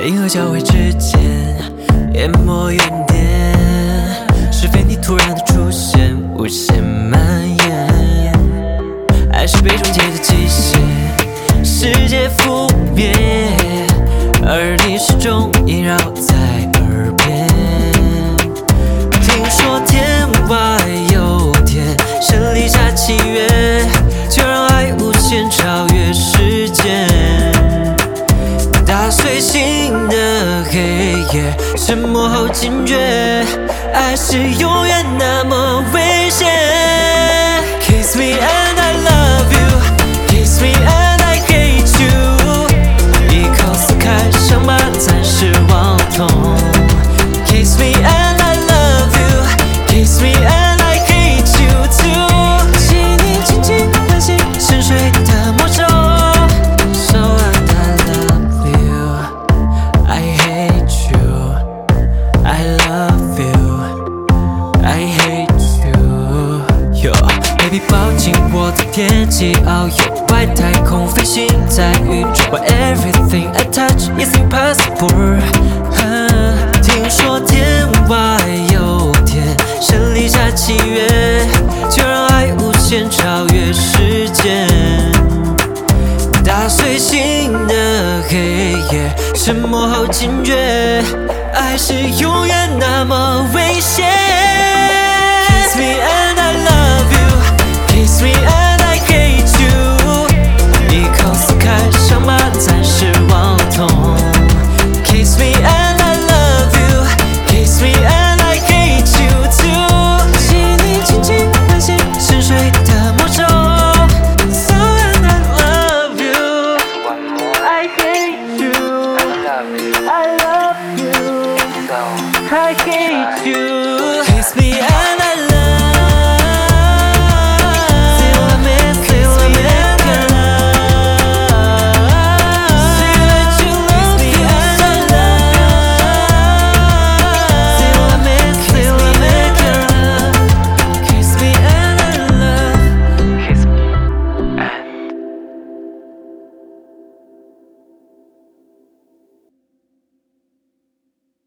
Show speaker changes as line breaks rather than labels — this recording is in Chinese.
银河交汇之间，淹没原点，是非你突然的出现，无限蔓延。爱是被终结的极限，世界覆灭，而你始终萦绕在耳边。听说天外有天，神力下契约，就让爱无限超越时间，打碎心的黑夜，沉默后惊觉，爱是永远那么危险。Kiss me and I love you, kiss me and I hate you， 一口撕开伤疤，暂时忘痛。Kiss me and I love you, kiss me and I hate you too， 细腻轻轻唤醒沉睡的魔咒。So I love you, I hate you, I love you, I hate you。Yo, baby， 抱紧我的天际遨游，外太空飞行在宇宙，But everything I touch is impossible。听说天外有天，神力下契约，就让爱无限超越时间，打碎心的黑夜，沉默后惊觉，爱是永远那么危险。Kiss me and I love you, kiss me and I hate you， 一口撕开伤疤，暂时忘痛。Kiss me and I love you, kiss me and I hate you too， 细腻轻轻唤醒沉睡的魔咒。So and I love you, I hate you, I love you, I hate you。Kiss me